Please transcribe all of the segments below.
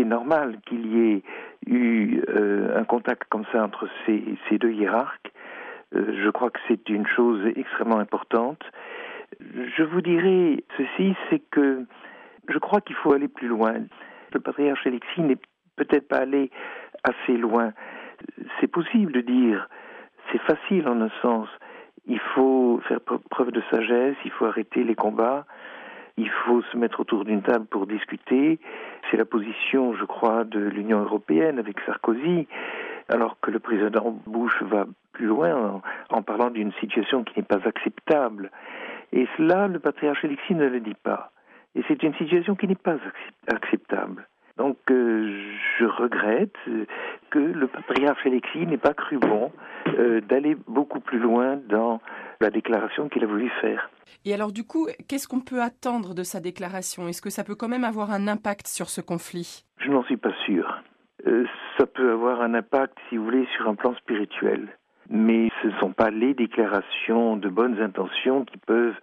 été normal qu'il y ait eu un contact comme ça entre ces deux hiérarques. Je crois que c'est une chose extrêmement importante. Je vous dirais ceci, c'est que je crois qu'il faut aller plus loin. Le patriarche Alexis n'est peut-être pas allé assez loin. C'est possible de dire, c'est facile en un sens, il faut faire preuve de sagesse, il faut arrêter les combats, il faut se mettre autour d'une table pour discuter. C'est la position, je crois, de l'Union européenne avec Sarkozy, alors que le président Bush va plus loin en parlant d'une situation qui n'est pas acceptable. Et cela, le patriarche Alexis ne le dit pas. Et c'est une situation qui n'est pas acceptable. Donc je regrette que le patriarche Alexis n'ait pas cru bon d'aller beaucoup plus loin dans la déclaration qu'il a voulu faire. Et alors du coup, qu'est-ce qu'on peut attendre de sa déclaration ? Est-ce que ça peut quand même avoir un impact sur ce conflit ? Je n'en suis pas sûr. Ça peut avoir un impact, si vous voulez, sur un plan spirituel. Mais ce ne sont pas les déclarations de bonnes intentions qui peuvent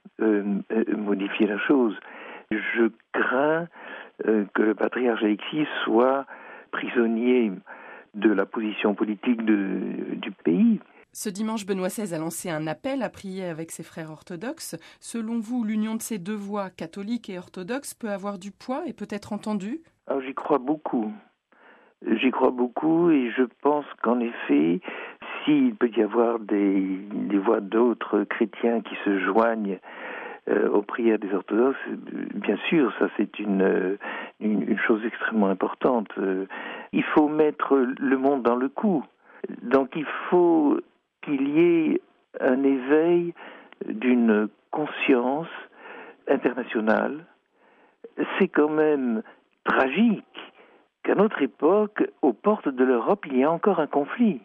modifier la chose. Je crains que le patriarche Alexis soit prisonnier de la position politique du pays. Ce dimanche, Benoît XVI a lancé un appel à prier avec ses frères orthodoxes. Selon vous, l'union de ces deux voix, catholiques et orthodoxes, peut avoir du poids et peut être entendue ? Alors, j'y crois beaucoup. J'y crois beaucoup et je pense qu'en effet, s'il peut y avoir des voix d'autres chrétiens qui se joignent aux prières des orthodoxes, bien sûr, ça c'est une chose extrêmement importante. Il faut mettre le monde dans le coup. Donc il faut qu'il y ait un éveil d'une conscience internationale. C'est quand même tragique qu'à notre époque, aux portes de l'Europe, il y ait encore un conflit.